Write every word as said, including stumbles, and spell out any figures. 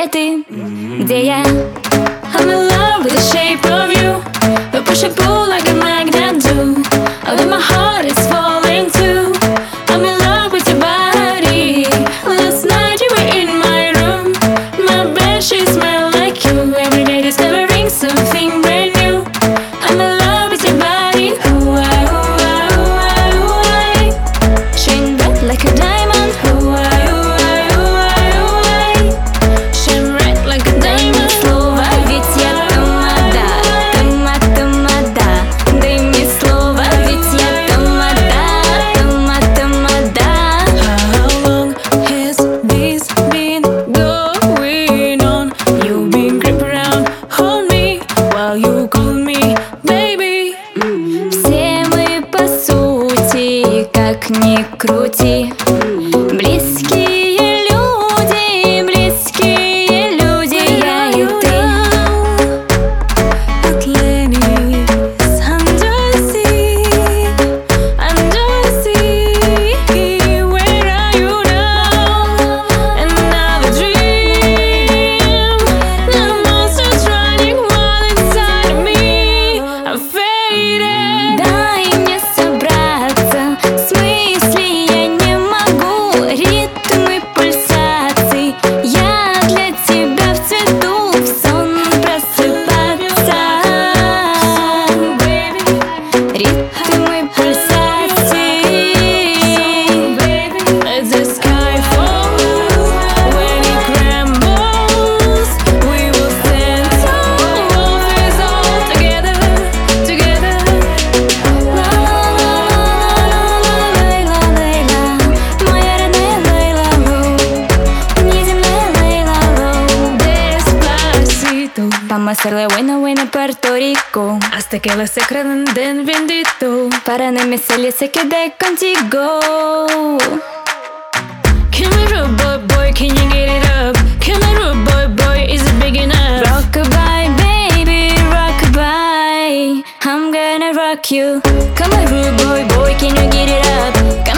где ты, где я? I'm in love with the shape of you. We push and pull like a magnet do. Although my heart is falling too. I'm in love with your body. Last night you were in my room. My bedsheets smell like you. Every day discovering something brand new. I'm in love with your body. Ooh, I, ooh, I, ooh, I, ooh, I. Shine bright like a diamond. Ooh, I, ooh, I, ooh, I, ooh, I. Shine bright like a diamond. Слово, ведь я тамада, тама, тамада. Дай мне слово, ведь я тамада, тама, тамада. How long has this been going on? You've been creeping around on me while you call me baby. Все мы по сути, как ни крути, близкие люди, близкие люди, я и ты. Atlantis, under the sea, under the sea. Where are you now? Another dream. The monster's running wild inside of me. I'm faded. Дай мне собраться с мыслей, я не могу. Ритмы пульсаций, я для тебя в цвету, в сон просыпаться. Ритмы пульсаций. As the sky falls, when it crumbles, we will stand tall, always all together, together. La la la la la la, Лейла, моя родная Лейла, неземная Лейла, Despacito. Vamos a hacerle buena, buena Puerto Rico, hasta que los secretos den bendito. Para no me salir se quede contigo. Can we roll, boy, boy, can you get it up? Can we roll, boy, boy, is it big enough? Rockabye, baby, rockabye. I'm gonna rock you. Come on, rude boy, boy, can you get it up?